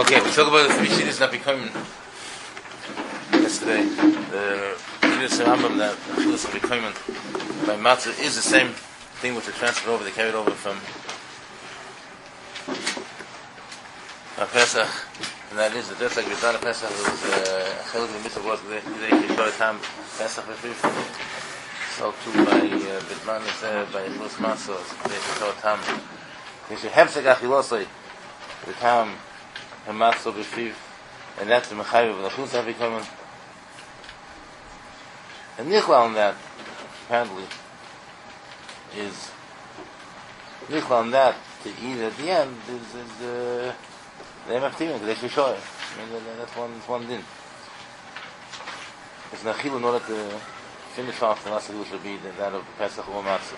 Okay, we talk about the three shittas not becoming yesterday. The shittas Rambam that the shittas not becoming by matzah is the same thing with the transfer over. They carried over from Pesach, and that is that just like we've done a Pesach, it was a chelik of the mitzvah was the Yishbar Tam Pesach B'Fiv. So too by Bidman is there by Luz Matzah, the Yishbar Tam. Yishbar Hefsek Achilosoi, the Tam Hamatzah B'Fiv, and that's the Mechayiv of the Chutz HaVikomen. And Nichlal on that, apparently, is Nichlal on that to eat at the end is the Emaptivim, the Shvishoy. I mean, that's one din. It's Nachil in order to finish off the last of should be that of Pesach or Matzah.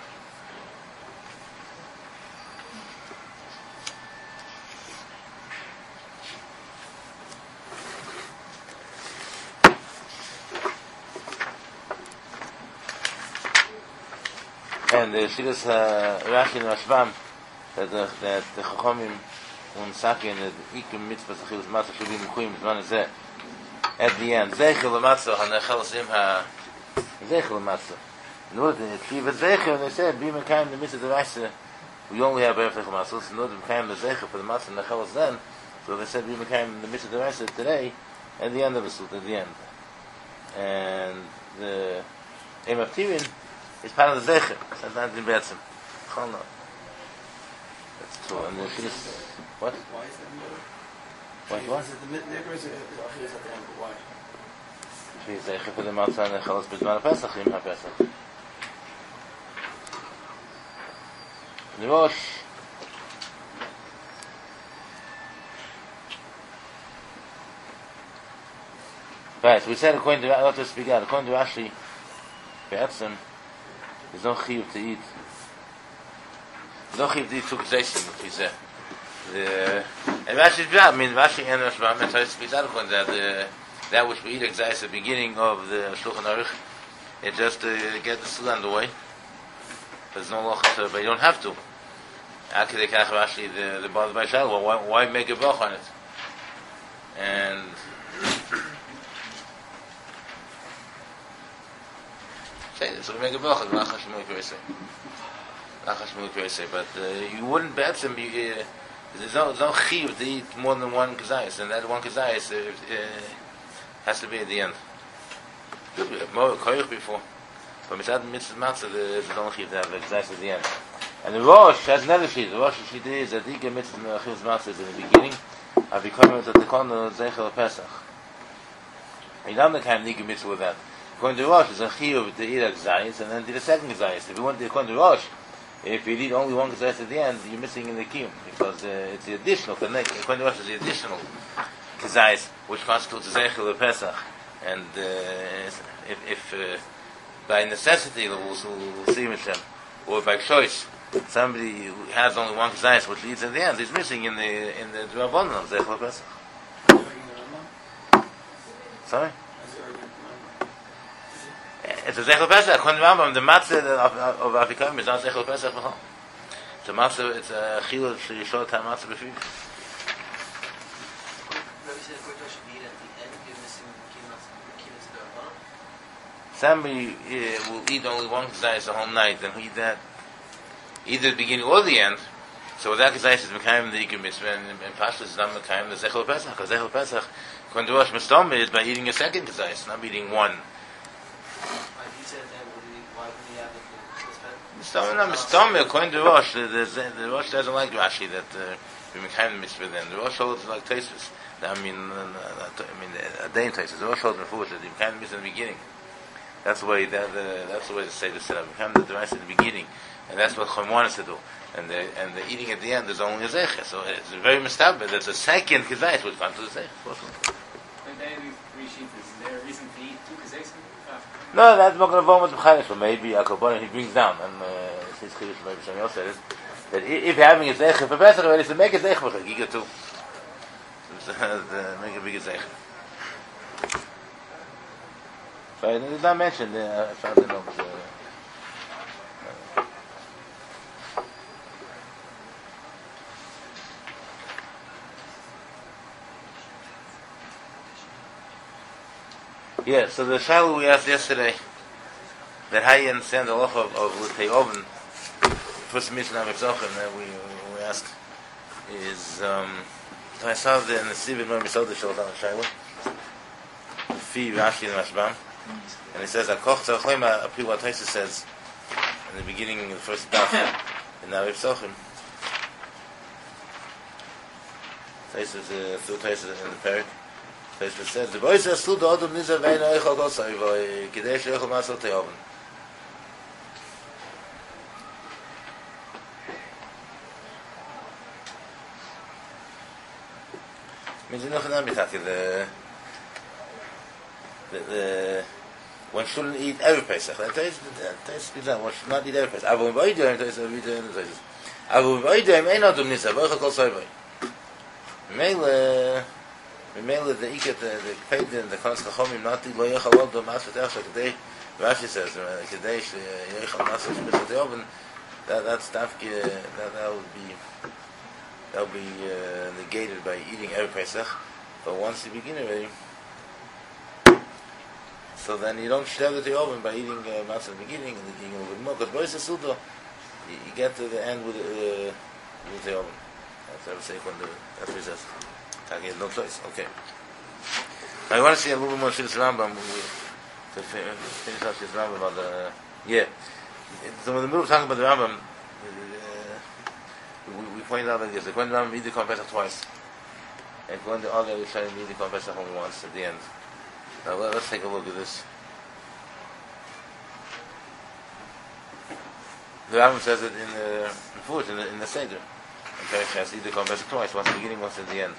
And the Shidduch Rashi and Rashbam that the Chachamim Saki and the Ikum Mitzvah Zechilus Matzah should be Mekuyim Zman Zeh at the end. Zeichel Matzah HaNechel Simha Zeichel Matzah. In order to achieve a Zeichel, they said, be Mekayim the Mitzvah Devaisa, we only have Erev Zeichel Matzah. So in order to Mekayim the Zeichel for the Matzah Nechel Zen, so they said, be Mekayim the Mitzvah Devaisa today at the end of the Sut, at the end. And the Eim of Tivin is part of the Zeichel. That's not in Betzim. That's true. And the Shidduch, what? Why is that middle? What? Is it the nigger is at the end, but why? She's Zeichel for the Matzah and Nechelos B'Zman HaPesach, Yom HaPesach. The Rosh right, so we said according to Rashi, Be'etzim, there's no chiyuv to eat. There's no chiyuv to eat two kazaysim, which we said. And Rashi and Rashbam, and Tzai speaks out according to that which we eat at the beginning of the Shulchan Aruch, it's just to get the Sulah underway. There's no lochas, but you don't have to. Akidei Kach Rashi, the Bal by Shal, why make a brach on it? And so we make a bracha, Lacha Shmui Kresei. But you wouldn't bet them. There's no chiyuv to eat more than one kazayis, and that one kazayis has to be at the end. Could be more koyach before, but mitzad mitzvah matzah there's no chiyuv to have the kazayis at the end. And the Rosh has another shit. The Rosh shit is that the mitzvah matzah is in the beginning. I've become to the kono zeichel Pesach. You don't have the mitzvah with that. According to Rosh, it's a chiyuv to eat a kazayis and then do the second kazayis. If you want to, according to Rosh, if you eat only one kazayis at the end, you're missing in the kiyum because it's the additional. According to Rosh, it's the additional kazayis which constitutes the zeichel of Pesach. And if by necessity we'll see Hashem, or by choice somebody who has only one kazayis which eats at the end, he's missing in the Rabbanon of zeichel of Pesach. Sorry. It's a Zeichel Pesach. According to Rambam, the matzah of Afikam is not Zeichel Pesach. It's a matzah. It's a chilul sheyishor tam matzah b'fiv. Rabbi said the should be at the end. You're missing the Somebody will eat only one kazayis the whole night, and he'll eat that either the beginning or the end. So with that kazayis is mekayim the ikum mitzvah, and Pashtus is not mekayim the Zeichel Pesach. Because Zeichel Pesach, according to Rosh Mistom, is by eating a second kazayis, not eating one. According to Rosh, the Rosh doesn't like Rashi that we make the mitzvah then. The Rosh holds like Tosfos. A day in Tosfos. The Rosh holds in foolish that we make the mitzvah in the beginning. That's the way that's the way to say the setup. We make the device in the beginning, and that's what Chum wants to do. And the eating at the end is only a zecher. So it's very mistabed. There's a second kazayis which comes to the zecher. When they have three sheets, is there a reason to eat two kazayis? No, that's not going to vote with the so maybe Akabon he brings down, and his chiddush maybe something else said is that if you're having a zeicher for Pesach, it's to make a zeicher for Chagiga too. Make a bigger zeicher. So it is not mentioned. I found the notes. Yeah, so the shaila we asked yesterday, that how you understand the law of L'tei Oven, first mission of Yitzchak, that we asked, is, I saw the in the Sivin when we saw the Shulchan Shaila, Fi Rashi and Rashbam, and he says, Akoch Tzachleim, Api what Taisa says, in the beginning of the first daf, in the Yitzchak, Taisa through Taisa in the Perik, Taisa says, the boys are still the Odom Nizar Vein Eichel Gosai, Kidei Sheichel Masel L'tei Oven. Means one shouldn't eat every Pesach. One should not eat every Pesach. Avu V'Oidem, Avu V'Oidem, Ein Odom Nizar, V'Eichel Kol Soivai. Memele, the Iket, the Peidin, the Kons Chachomim, not the Lo Yechal Odom Masat Echsha, Kedei, Rashi says, Kedei Yechal Masat L'tei Oven, that's Dafke, that'll be negated by eating every Pesach. But once you begin already, so then you don't share the oven by eating matzah at the beginning and eating a little bit more. Because boys sudo, you get to the end with the oven. That's what I say when that's what he says. He has no choice. Okay. I want to see a little bit more Shil's Rambam to finish up Shil's Rambam about the So in the middle of talking about the Rambam, we point out that yes, when the Rambam eat the Korban Pesach twice, and when the other we try to eat the Korban Pesach only once at the end. Now let's take a look at this. The Rambam says it in the food in the Seder. In Perishas, eat the Korban Pesach twice, once at the beginning, once at the end.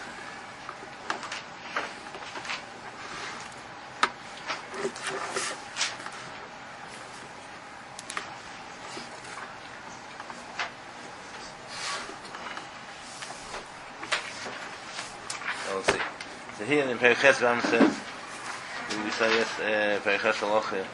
Let's see. So here in Periches, Rambam says, we say yes, Periches Halacha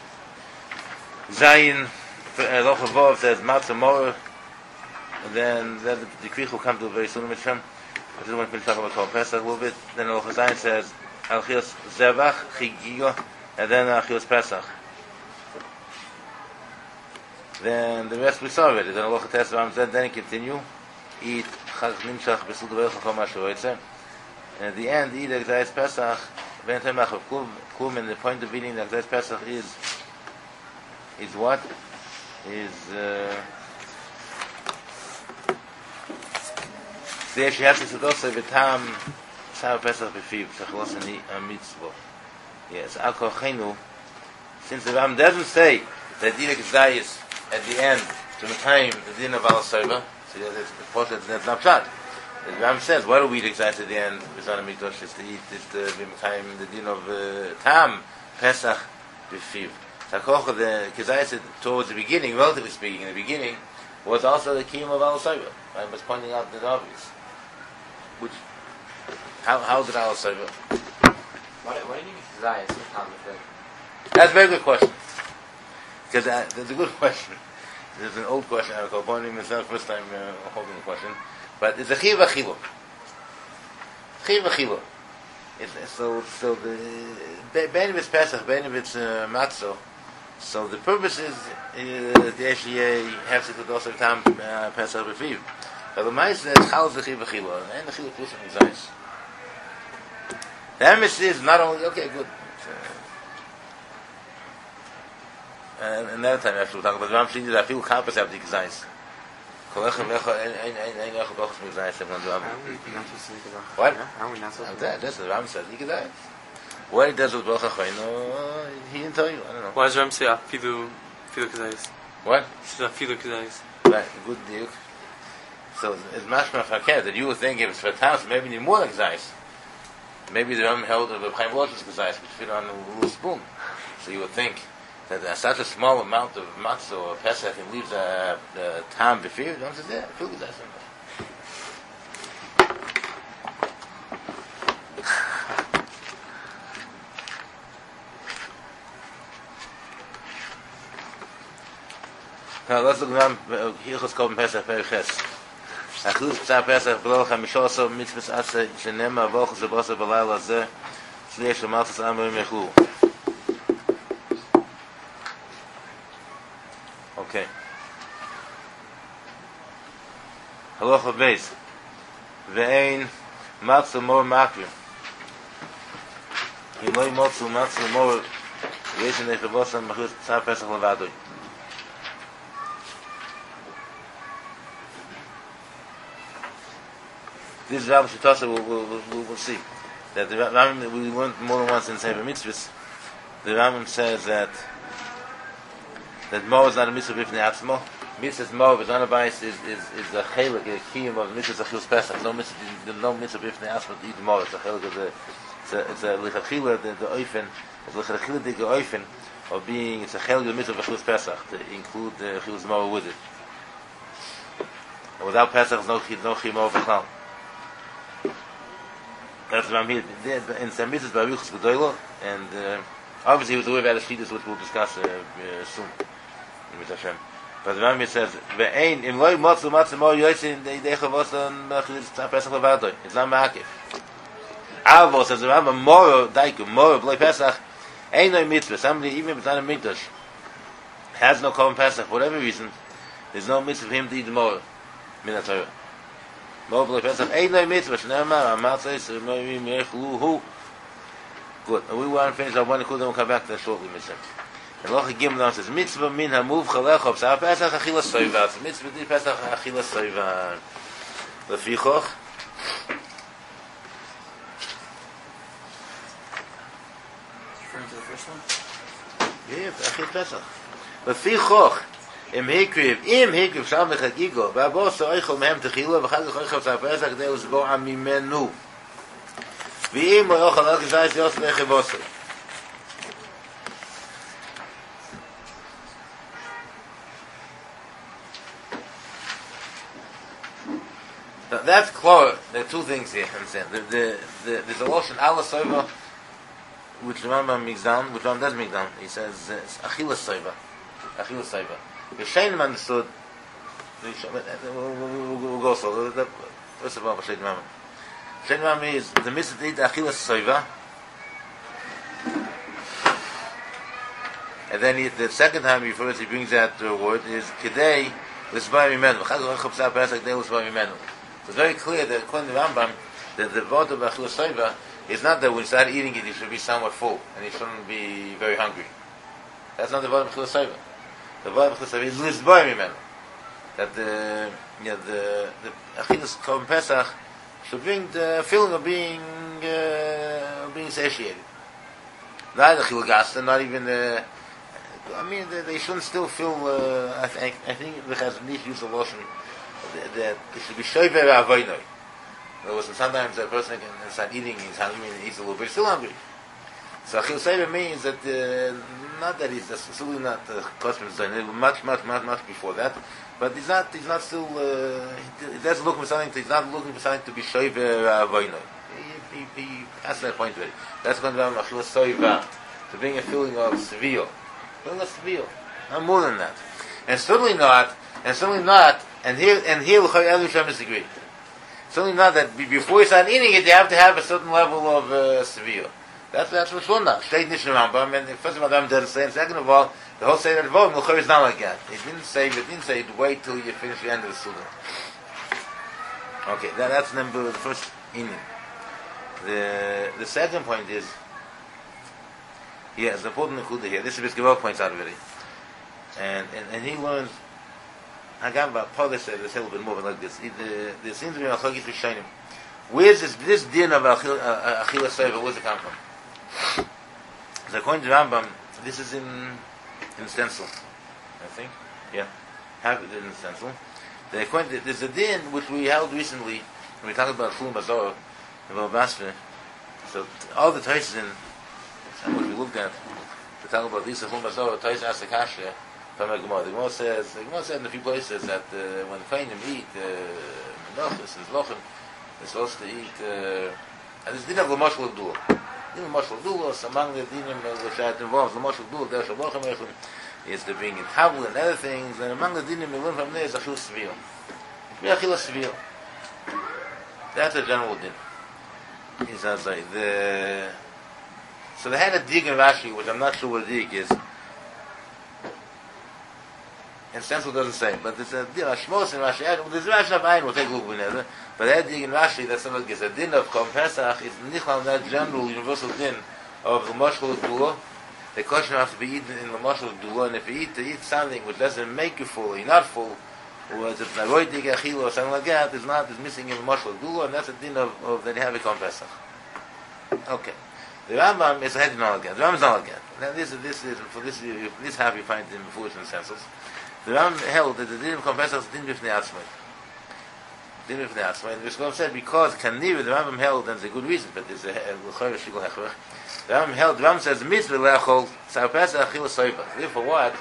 Zayin, Halacha Vav says Matzah Morah, and then the Kriach will come to very soon. I just want to finish talking about Korban Pesach a little bit. Then Halacha Zayin says Alchios Zevach Chigiyo, and then Alchios Pesach. Then the rest we saw already. Then Halacha Tes Rambam said, then he continue eat Chag Nimshach B'Sul Devarech Chol Mashu. And at the end, eat the Gzayis Pesach, Ben Temach of Kum, and the point of eating the Gzayis Pesach is what? There she has to say also V'tam Tzar Pesach B'Fiv, Shachlosani Mitzvah. Yes, Al Kochenu, since the Ram doesn't say that eat the Gzayis at the end, to the time, the din of Al Soiva, so that's not Pshat. The Ram says, why do we eat exactly at the end? Bizana Mikdosh is to eat the din of Tam Pesach B'Fiv. Takocha, the Kizayis towards the beginning, relatively speaking, in the beginning, was also the kiyum of Al Soiva. I was pointing out the obvious. Which, how did Al Soiva? Why do you need Kizayis with Tam B'Fiv? That's a very good question. Because that's a good question. There's an old question. I was pointing myself first time holding the question. But it's a chiv v'chilo. Chiv v'chilo. So the ben of it's Pesach, ben of it's matzah. So the purpose is the actually has to do also time Pesach b'fiv. But the ma'ase is chal the chiv v'chilo, and the chilo plus is. The emphasis is not only okay, good. And another time after we talk about the Ram Shini, I feel compass have the Gzais. What? Are we not supposed to That's what the Ram says. Gzais. What he does with Baruch HaChoyno, he didn't tell you. I don't know. Why does Ram say Afilu Kazais? What? He says Afilu Kazais. Right, good deal. So it's mashma fakir that you would think if it's for towns, maybe you need more than Gzais. Maybe the Ram held of a Chaim Lotus Gzais, which fit on a little spoon. So you would think that such a small amount of matzah or pesach and leaves the tam b'fir, don't say that. Feel that. Now let's look at Hilchos Korban Pesach Periches. Achilus Tzar Pesach B'lo Chamishosov Mitzvahs Asa Shenema Avochos Zebosov B'Layla Zeh Slash Malchus Amar Mechlu. Okay. Halacha Beis. Ve'ein Matzah Mor Makrim. Iloi Motzu Matzah Mor Yesin Echavosam Machus Tzar Pesach Levadoi. This is Rabbi Shitasa we'll see. That the Rambam, we learned more than once in Sefer Mitzvahs, the Rambam says that Mo is not a mitzvah b'fnei atzmo. Mitzvah's Mo, if it's not a bias, is a chelik, a kiyum of mitzvah's achilus pesach. No mitzvah b'fnei atzmo to eat Mo. It's a chelik of it's a lichachila, the oifen, it's a lichachila the oifen of being, it's a chelik of the mitzvah of achilus pesach, to include the achilus Mo with it. And without pesach, no chimo b'chal. That's what I'm here. In some mitzvahs, Baruch's Gedoylo, and obviously with the way of Adashidus, which we'll discuss soon. But the Rambam says, "Ve'ein im loy matzu mo yoysin deichavos on Pesach levadoi." It's not ma'akev. Avos says the Rambam moro daiku moro b'loy Pesach ain't no mitzvah. Somebody even if it's not a mikdash has no korban Pesach for whatever reason. There's no mitzvah for him to eat moro min Torah. Moro b'loy Pesach ain't no mitzvah. Shneimar amatzos mo'im yechlu hu. Good. And we want to finish our one. We'll come back to that shortly, Mister. And Loch Gimel now says mitzvah min hamuv chalechov. So Pesach achilas soiva. Mitzvah di Pesach achilas soiva. Lefichoch. Referring to the first one? Yeah, achilas Pesach. Lefichoch. Im hikriv sham mechagigo. V'abos oichol mehem techila. V'chag oichol sa Pesach dei uzbo amimenu. V'im oichol al kizayis yos lechevosei. That's clear. There are two things here. Understand? There's a lotion ala soiva, which Rambam makes down, which Rambam does make down. He says it's achilas soiva, achilas soiva. The Shainim understood. We'll go so. First of all, Shainim Rambam. Shainim Rambam is the mitzvah to eat achilas soiva, and then the second time he brings that word is kedei l'sbay mimenu. Chag chopsa pesach kedei l'sbay mimenu. So it's very clear that according to Rambam, that the vote of Achilas Soiva is not that when you start eating it, you should be somewhat full and you shouldn't be very hungry. That's not the vote of Achilas Soiva. The vote of Achilas Soiva is Lizboy Mimenu. That the Achilas Korban Pesach should bring the feeling of being satiated. Not Achil Gasta, not even. They shouldn't still feel. I think it has niche use of lotion. That it should be shoiver avoinoi. In other words, sometimes a person can start eating, he's hungry, and he eats a little bit, he's still hungry. So achil soiver means that not that he's absolutely not custom done much before that, but he's not still. He doesn't look for something. He's not looking for something to be shoiver avoinoi. He has that point already. That's going to be achil soiver to bring a feeling of severe, not more than that, and certainly not. And here, L'chai Elu Shem disagree. Certainly not that before you start eating it, you have to have a certain level of severe. That's what's wrong now. Shteit Nish Rambam, and first of all, Rambam doesn't say, and second of all, the whole Seder Dvorim, L'chai is not like that. It didn't say, wait till you finish the end of the Suda. Okay, that's the first inning. The second point is, it's an important Nekuda here. This is Bisgavol points out already. And he learns, Hagam Paul said a little bit more like this. There seems to be a chagis b'shainim. Where's this din of achilas soiva? Where's it come from? So according to Rambam, this is in stencil, I think. Yeah, have it in the stencil. There's a din which we held recently when we talked about Chulun Bazor and Basra. So all the Taisis in some which we looked at to talk about these Chulun Bazor, Taisis asked the kasha. The Gemara says in a few places that when the Kohanim eat menachos and zlochem, they're supposed to eat. And this din of l'moshel l'gdula. Din of l'moshel l'gdula. So among the dinim which that involves l'moshel l'gdula, there's shalochem echim, is to bring in tavla and other things. And among the dinim we learn from there is achil svil. Achil svil. That's a general din. He says like So they had a dig in Rashi, which I'm not sure what a dig is. In Stencil doesn't say, but there's a din of Shmos in Rashi. There's Rashi of Ayin, we'll take a look at it. But that dig in Rashi, that's something like a din of Kom Pesach is nichal that general universal din of the Mashal Gdula. The question has to be eaten in the Mashal Gdula, and if you eat something which doesn't make you full, you're not full, or it's a Naroy Dig Achil or something like that, is missing in the Mashal Gdula, and that's a din of that you have a Kom Pesach. Okay. The Rambam is a head not again. The Rambam is not again. Now this half you find in the Fuhs and Sensors. The Rambam held that the din of Kom Pesach is din b'fnei atzmai. Din b'fnei atzmai. And the Rishon said because Kaniv, the Rambam held, and there's a good reason, but there's a l'chayr shigul hechrech. The Rambam says the mitzvah le'achol tzar Pesach achil soiba. Therefore what?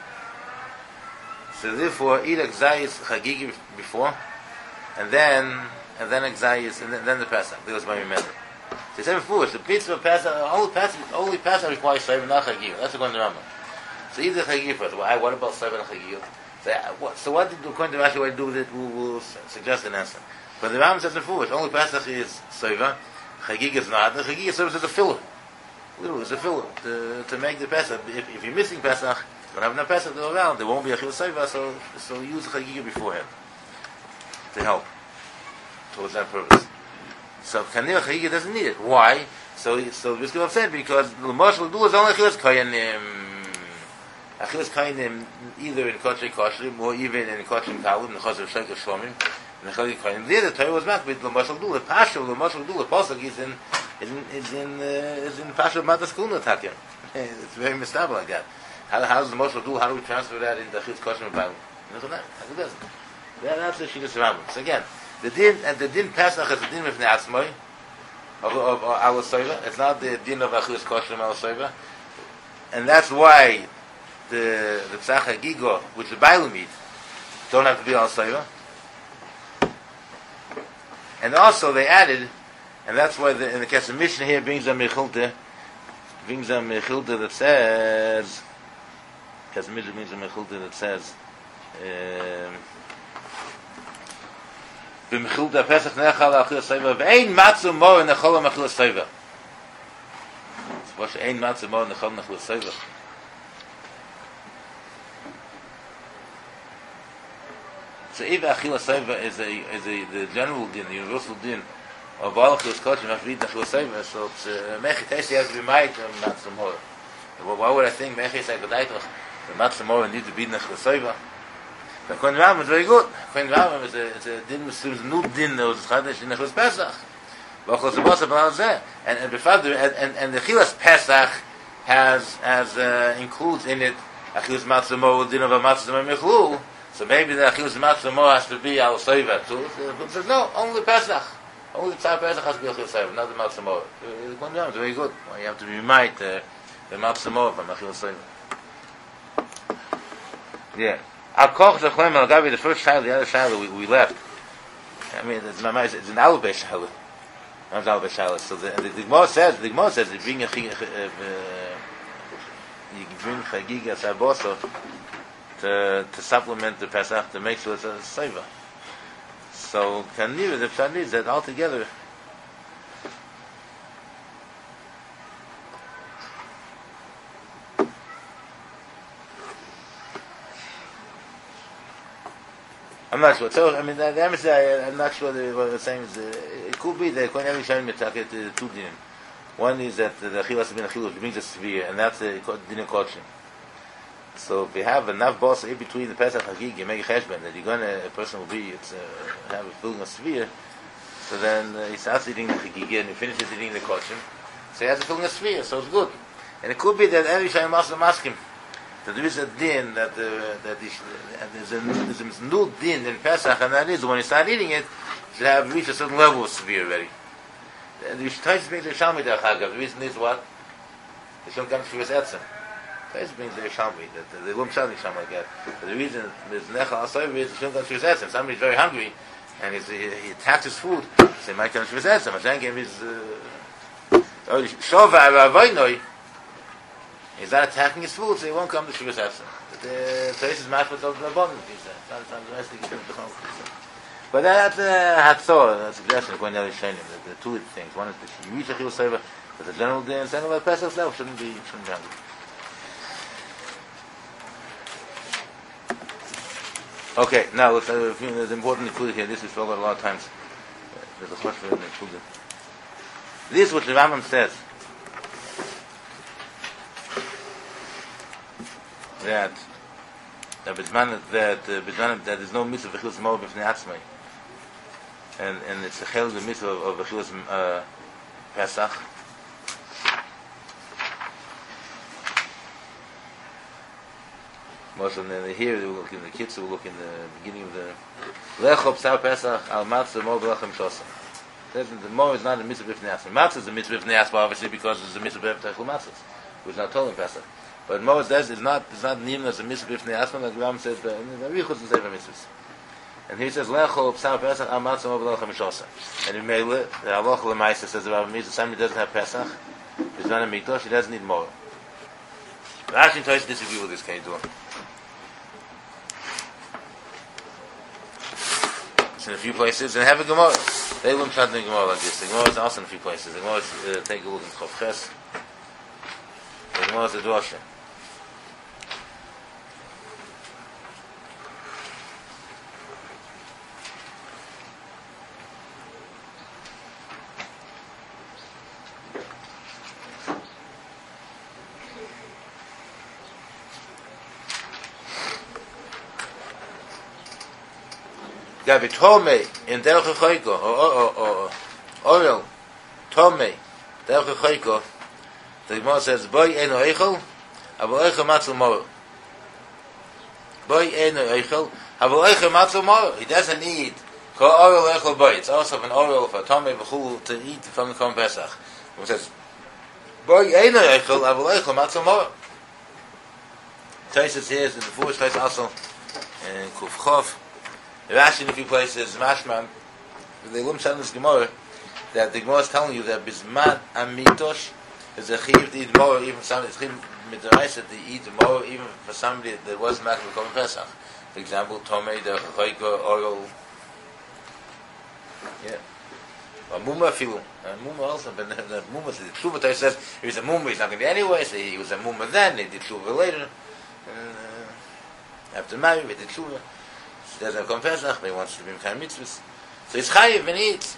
So therefore eat a gzayis chagigi before, and then a gzayis, and then the Pesach. That was my remember. So he said before, the mitzvah Pesach, only Pesach requires soiba, not chagigi. That's according to the Rambam. So either chagigi first. Why? What about soiba and chagigi? So what did according to Rashi what to do with it? We'll suggest an answer. But the Rambam says before, only Pesach is soiva, chagigi is not. The chagigi service is a filler. Literally, it's a filler to make the Pesach. If you're missing Pesach, you don't have enough Pesach to go around. There won't be a chil soiva, so use the chagigi beforehand to help towards that purpose. So Kanir chagigi doesn't need it. Why? So Bishkov said because the Mashal Gdula is only chilas koyanim. Achilas koyanim either in Kosher Koshrim or even in Kosher Kalim, in the Chosr Sheker Shlomim, in the Chagig koyanim. There the Torah was back with the Mashal Gdula. Pasha, the Mashal Gdula Pasuk is in Pasha Matas Kulna Tatyan. It's very mistable like that. How's the Mashal Gdula? How do we transfer that into Achilas Koshrim and Balim? It doesn't. That's the Shidduch Rambam. So again, the din Pesach is the din of Ne'atzmai of Al Soiva. It's not the din of Achilas Koshrim Al Soiva, and that's why the Tzach Gigo, which the Bailam eat, don't have to be Al Soiva. And also they added, and that's why in the case of Mishnah here brings a Mechilta that says, because Mishnah brings a Mechilta that says. B'mechilta Pesach nechal achil soiva v'ein matzu mor nechol mechil soiva. What's ein matzu mor nechol mechil soiva? So if achil soiva is the general din, the universal din of all achil koshim, have to eat achil soiva. So it's mechitesi has to be made matzu mor. Why would I think mechitesi godaitos the matzu mor need to be achil soiva? The Kohen Rambam is very good. Kohen Rambam is a din with a new din that was chadash in Nechus Pesach. And the Chilas Pesach has includes in it Achilas Matzah Mo din of a Matzah Mechlu. So maybe the Achilas Matzah Mo has to be Al Soiva too. But says no, only Pesach. Only Tzar Pesach has to be Achilas Soiva, not the Matzah Mo. The Kohen Rambam is very good. You have to remind the Matzah Mo from Achilas Soiva. Yeah. Al Koch Zachlem Al Gabi, the first child, the other child we left. I mean, it's an Albe child. Not Albe child. So the Gemara says, you bring Chagiga Saboso to supplement the Pesach to make sure it's a Seiva. So Kanir, the Pshat is that altogether. I'm not sure. So, I mean, the answer, I'm not sure what they're saying is, it could be that Kohen Eli Shem Mitzaket two dinim. One is that the Achilas bin Achilas brings a severe, and that's the dinim Kodshim. So if you have enough boss in between the Pesach Hagig, you make a cheshbon that a person will be, have a feeling of severe, so then he starts eating the Hagig and he finishes eating the Kodshim, so he has a feeling of severe, so it's good. And it could be that Eli Shem also ask him, that there is a din that there's a new din in Pesach, and that is when you start eating it, you should have reached a certain level of severe already. You should try to make the Shalmi der Chagav. The reason is what? The Shalmi comes to his Etzem. Try to bring the Shalmi, that the Lum Shalmi Shalmi like that. But the reason is Nechal Asoiv is the Shalmi comes to his Etzem. Somebody's very hungry, and he attacks his food, so he might come to his Etzem. Hashem gave his Shova Aravoinoi. He's not attacking his food, so he won't come to Shuvas Etzem. The place is matched with the abundance, he said. Sometimes the rest of the But that's a Hatzor, a suggestion of Kohen Eli Shainim, the two things. One is that you reach Achil Soiva, But the general day and saying about Pesach itself shouldn't be hungry. Okay, now it's important to include here. This is spoken a lot of times. There's a question in the This is what the Rambam says. That there's no mitzvah of Bechilus Moed b'fnei atzmai, and it's a chel the mitzvah of Bechilus Pesach. Most of them here we look in the kids, we look in the beginning of the Lechop Psal Pesach al Matzah Moed b'lechem Shosam. The Moed is not a mitzvah b'fnei atzmai. Matzah is a mitzvah b'fnei atzmai, obviously because it's a mitzvah b'fnei matzahs, which is not told in Pesach. But Moed says it's not needed as a mitzvah b'fnei atzmai, like Ram says in the Arichos and Sefer Mitzvahs. And he says Lechop Psal Pesach al Matzah Moed b'lechem Shosam. And in Meile, the Halacha L'Maisa says about Mitzvah, somebody doesn't have Pesach, he's not a Mikdash, he doesn't need Moed. Rashi and Tosfos disagree with this kind of doing. In a few places, and have a Gemara. They wouldn't try to do a Gemara like this. The Gemara is also in a few places. The Gemara is, take a look in Chof Ches. The Gemara is a Drosha. Gabi Tomei in Derech Choyko or Orel Tomei Derech Choyko. The Gemara says Boy Eno Eichel Aval Eichel Matzul Moro. Boy Eno Eichel Aval Eichel Matzul Moro. He doesn't need Ko Orel Eichel Boy. It's also an Orel for Tomei V'chul to eat from the Korban Pesach. It says Boy Eno Eichel Aval Eichel Matzul Moro. Tosfos here is in the first place also in Kuf Chof. Rashi in a few places, Mashman, the Lum Shan this Gemara, that the Gemara is telling you that Bisman Amitosh is a chiv to eat more, even somebody, it's chiv mitzvah to eat more, even for somebody that wasn't making the Korban Pesach. For example, Tomei, the Choyko, Oil, yeah. Or Muma Filu. And Muma also, but the Muma says, the Tshuva says, if he's a Muma, he's not going to be anyway, so he was a Muma then, he did Tshuva later, after marriage, he did Tshuva. He doesn't have Korban Pesach, but he wants to be Mekayim Mitzvahs. So he's chayiv when he eats.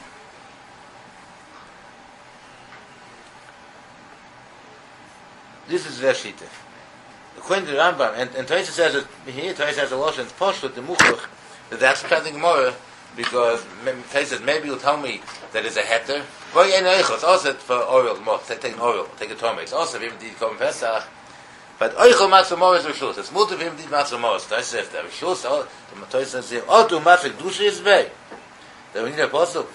This is their shita. According to the Rambam, and Tosfos says that here, Tosfos has a lotion, it's Poshut, the Muchach, that that's the Gemara, because Tosfos says, maybe you'll tell me that it's a heter. Well, yeah, it's also for oil, take an oil, take a tomate. It's also if you did Korban Pesach. But Oichel Matzah Mor is Rishus. It's multi him did Matzah Mor. Tosfos says that Rishus, the Tosfos says here, Otu Matzah Kedusha is Vei. Then we need a pasuk.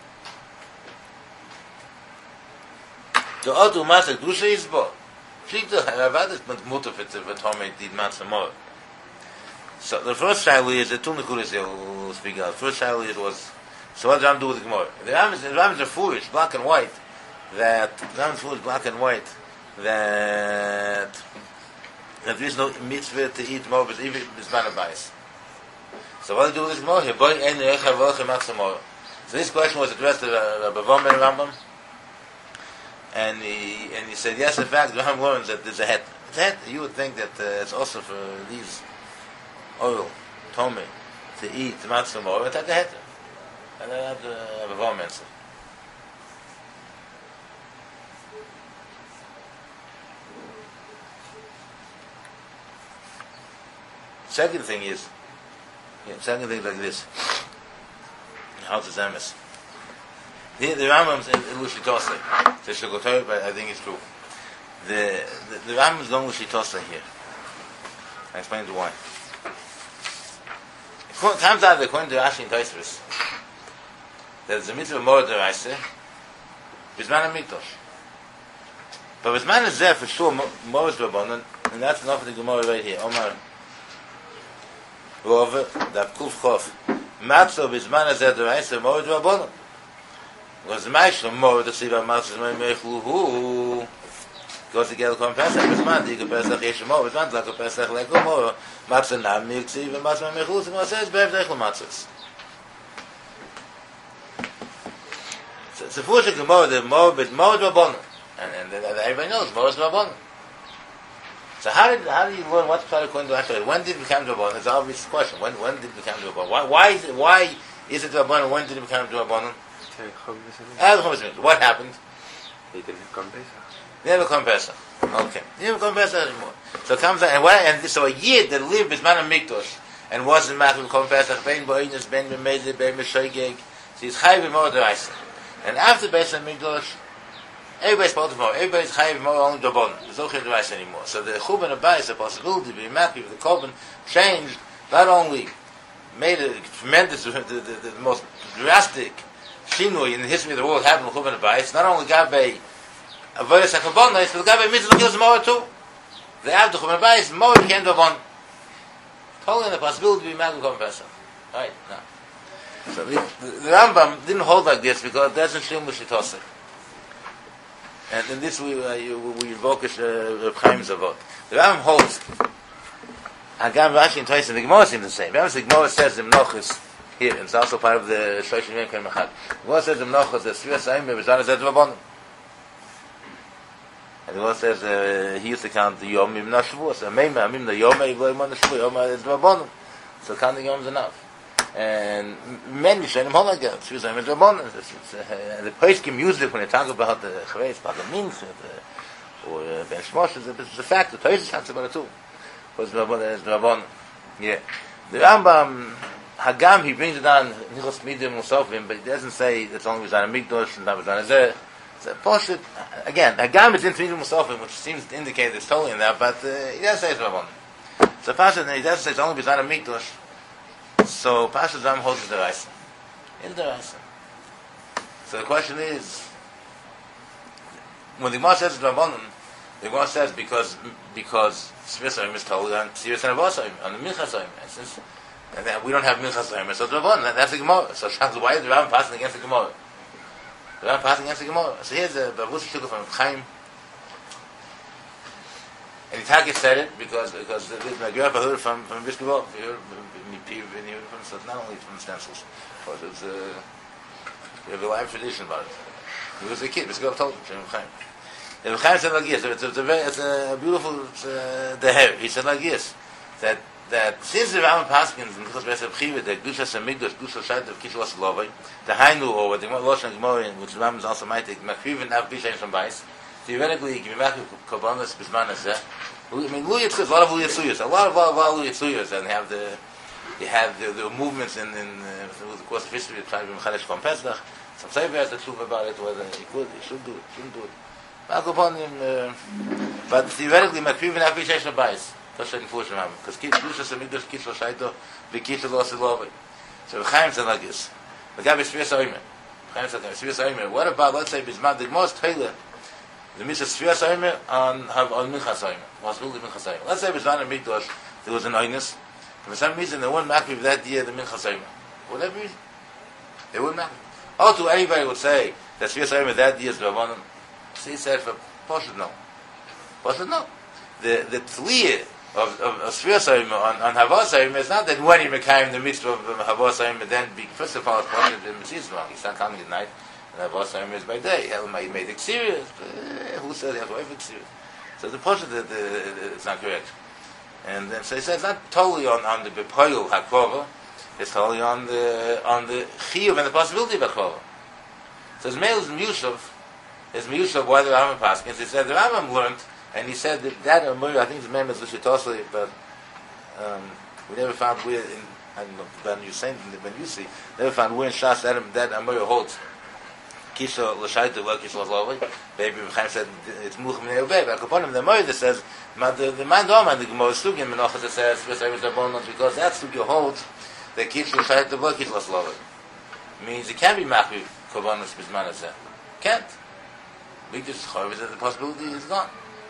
The Otu Matzah Kedusha is Bo. Shita, Ravad is multi for tomate did Matzah Mor. So the first shaila is the two nekudas we'll speak out. The first shaila was, so what does Ram do with the Gemara? The Rams are foolish, black and white. That there is no mitzvah to eat more, but even Bisman Abayis. So what do you do with this Gemara here? So this question was addressed to Rabbi Von Ben Rambam, and he said yes. In fact, the Rambam learns that there's a het. It's a het. You would think that it's also for these oil, tomei, to eat matzah more. It's at the het. And then Rabbi Von answer. Second thing is, second thing like this. How to Zemes. The Rambam's in Lushitose. The Shogotoi, but I think it's true. The Rambam's long Lushitose here. I explain to why. It comes out according to Rashi and Tosfos that there's a mitzvah more deraisa, Bisman Amitosh. But Bisman is there for sure, more is Rabbanon, and that's enough of the Gemara right here. Omar Rov, Dav Kuf Chof, Matzah Bisman is there deraisa, more is Rabbanon. Because the Maishlam more to see about Matzah Mechluhu goes to get a Korban Pesach, Bisman, Dika Pesach, Yeshimo, Bisman, Dika Pesach, Leko More, Matzah Nam, Mirksiv, and Matzah Mechluhu, and says, Bev Dechel Matzahs. It's a foolish Gemara, the more is Rabbanon. and everybody knows Moros Rabbanon. So how do you learn what's Pshat according to Ashur? When did it become Rabbanon? It's an obvious question. When did it become Rabbanon? Why is it Rabbanon? When did it become Rabbanon? What happened? They didn't come Pesach. Never come Pesach. Okay. Never come Pesach anymore. So it comes out, so a Yid that lived Bisman HaMikdash and wasn't Machal come Pesach, Ben Bo'inus, Ben B'Meideh, Ben B'Shoigeg, so he's Chai B'Mor D'Oraisa. And after Beis HaMikdash, everybody's supposed to know. Everybody's Chai B'Mor only D'Obon. There's no Chai D'Oraisa anymore. So the Chuban Abayis, the possibility to be Machal with the Korban, changed, not only made a tremendous, the most drastic Shinui in the history of the world happened with Chuban Abayis, not only Gabe Avodas HaKabonos, but Gabe Mitzvah Kills Mora too. The after Chuban Abayis, Mora became D'Obon. Totally the possibility to be Machal Korban Pesach. Right, now. So the Rambam didn't hold like this because it doesn't seem L'Shitosek. And in this we invoke Reb Chaim Zavot. The Rambam holds Hagam Rashi and Toys and the Gemara seem the same. Remember the Gemara says the Mnochus here, and it's also part of the Shoshim Yom Ken Mechad. The Gemara says the Mnochus, the Sriya Saim, Bezan Zed Rabbanon. And the Gemara says he used to count the Yom Im Nashvu, so Meima Amim the Yom Im Nashvu, Yom is Rabbanon. So counting Yom is enough. And many Rishonim hold like that. Sriya Saim is Rabbanon. The Poskim use it when they talk about the Chareis, Pagaminch, or Ben Shmosh. It's a fact. The Torah talks about it too. Was Rabbanon. Yeah. The Rambam Hagam, he brings it down Nichos Midim Musofim, but he doesn't say it's only Bizan Mikdosh and not Bizan Azeh. So Poshet again, Hagam is in Midim Musofim, which seems to indicate it's totally in that, but he doesn't say it's Rabbanon. So Pashat, he doesn't say it's only Bizan Mikdosh. So Pashat Ram holds the Raisa. It's the Raisa. So the question is, when the Gemara says it's Rabbanon, the Gemara says because Svisarim is totally on Sirius and Avasarim, on the Minchasarim. And we don't have Minchasarim, so it's Rabbanon. That's the Gemara. So why is the Rambam passing against the Gemara? The Rambam passing against the Gemara. So here's the Bavus Shukah from Chaim. And Itaki said it because the Grandpa heard from Bishkevot. He heard from, so it's not only from the stencils, but it's we have a live tradition about it. He was a kid. Bishkevot told him. Chaim. The Chaim said like this. It's a beautiful deher. He said like this that since the Rambam Paskins in Kuchos Beis HaBchiva, the Gdushas HaMikdash, Gdushas Shaita of Kishlos Lovei, the Hainu, or what the Loshan Gemara, which the Rambam is also mighty, Makriv and Av Bishayin from Bais, theoretically, you can be Makriv Korbanos Bisman Hazeh. I mean, Lu Yitzuyas, a lot of Lu Yitzuyas, a lot of Lu Yitzuyas, and you have the movements in the course of history, trying to be Mechadesh from Pesach, some Seivers that prove about it, whether he could, he shouldn't do it. But theoretically, Makriv and Av Bishayin from Bais. Because Kishlos HaMikdash, Kishlos Shaito, V'Kishlos Lovei. So Chaim said like this. The guy is Sfiyas Omer. Chaim said, Sfiyas Omer. What about, let's say, Bisman, the Gemara is Teilah, the Mitzvah Sfiyas Omer on Minchas Omer. Possibility Minchas Omer. Let's say Bisman and Mikdash, there was an Oinus, and for some reason they wouldn't make that year the Minchas Omer. Whatever reason. They wouldn't make. Also, anybody would say that Sfiyas Omer that year is Rabbanon. So he said, for Poshet, no. Poshet, no. The Tliyah of Sfiyas Omer on Havas Omer is not that when you became the mitzvah of Havas Omer, then first of all, it's part of the mitzvah. He's not coming at night, and Havas Omer is by day. He made it serious. Who said he has to make it serious? So the portion it's not correct. And then so he said it's not totally on the bepoil hakrova. It's totally on the chiyuv and the possibility of hakrova. So his mail is Miyushav. His Miyushav why the Rambam Paskins. He said the Rambam learned. And he said that Amur, I think his name is L'Shitosli, but we never found where in, I don't know, when you say, when you see, never found where in Shas that Amur holds. Kisha L'Shaita, well, Kisha L'Slovai, Baby Chaim said, it's Muchim Ne'oveh, but upon him, the Amur that says, the man Doma, the Gemara Sugin, Menachas that says, because that Sugin holds, that Kisha L'Shaita, well, Kisha L'Slovai. Means it can't be Machri, Korbanos Bisman Hazeh. Can't. Because the possibility is gone.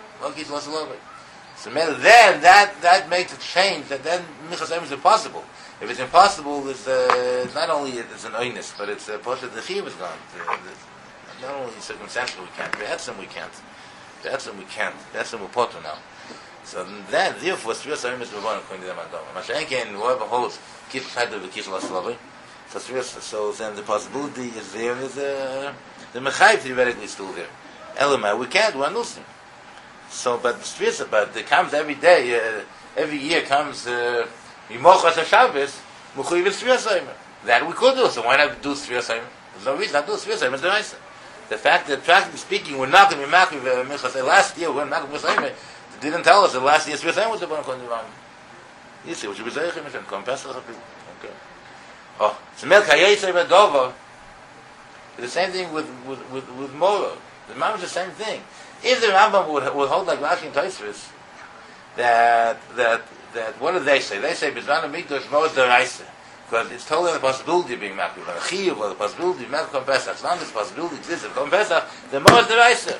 So then that makes it change. That then Minchas Omer is impossible. If it's impossible, it's not only it's an oinus, but it's part of the chiyuv is gone. Not only circumstantial we can't. Be'etzim we can't. Be'etzim we're potter now. So then therefore Sfiyas Omer is Rabbanon according to the Mandama. Mashenken whoever holds keep tight of the Kishlos Lovei. So then the possibility is there. Is the mechayiv theoretically still there. Elamai, we can't, we're Anusim. So, but it comes every day, every year comes, Yimochas Shabbos, Mechuyev Sfiyas Omer. That we could do, so why not do Sfiyas Omer? There's no reason not to do Sfiyas Omer, it's the Reisa. The fact that, practically speaking, we're not going to be Makriv Minchas. Last year, we're not going to be Sfiyas Omer. They didn't tell us that last year Sfiyas Omer was the one going to be. You see, we should be Zayachim, and come Pesach. Okay. Oh, Zemel Kayesei Bedovo. The same thing with Moro. The Mama is the same thing. If the Rambam would hold like Rashi and Tosfos, that what do they say? They say Bizman Mikdash Moro is the Reisa, because it's totally the possibility of being Makriv, or a Chiyuv, or the possibility of Makriv Pesach. As long as the possibility exists of Kom Pesach, the Moro is the Reisa.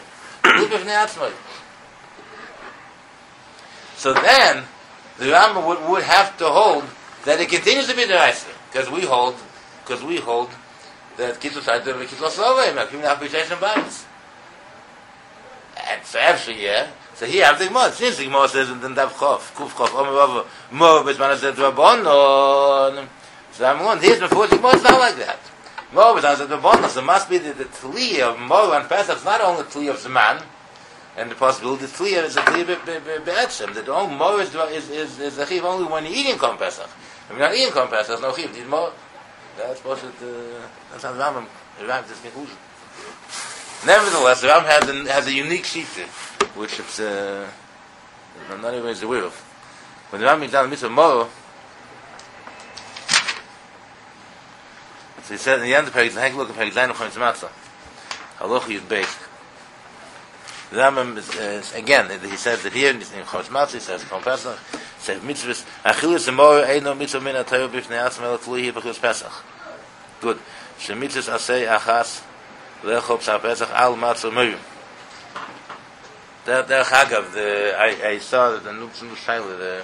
So then the Rambam would have to hold that it continues to be the Reisa, because we hold that Kitzur Tzad the Kitzur Slovei, Makriv Nafbishayim Bayis. And so actually, yeah. So here I have the Gemara. Since the Gemara says in the Dav Chof, Kuf Chof, Omer Rava, Mor B'zman Hazeh D'Rabbanon. So I'm going, here's before the Gemara, it's not like that. Mor B'zman Hazeh D'Rabbanon. So it must be the Tli of Mor and Pesach is not only Tli of Zman, and the possibility the Tli is a Tli Be'etzem. That all Mor is a Chiv only when you're eating Kom Pesach. If you're not eating Kom Pesach, there's no Chiv. Need Mor. That's how the Rambam arrived at this conclusion. Nevertheless, the Rambam has a unique shita, which it's not everybody's aware of. When the Rambam is down the mitzvah Moro, so he said in the end of the Perek, take a look at Perek Zayin Chometz Matzah, Halacha Yud Beis. The Rambam is again, he says that here in Chometz Matzah, he says Kom Pesach, he says mitzvahs Achilas Moro Eino Mitzvah Min HaTorah B'fnei Atzma Ela Tluhi B'Achilas Pesach. Good. Shemitzvahs Asei Achas Lechop Sa Pesach Al Matzah Muyim. That Chagav, I saw that the new Shaila,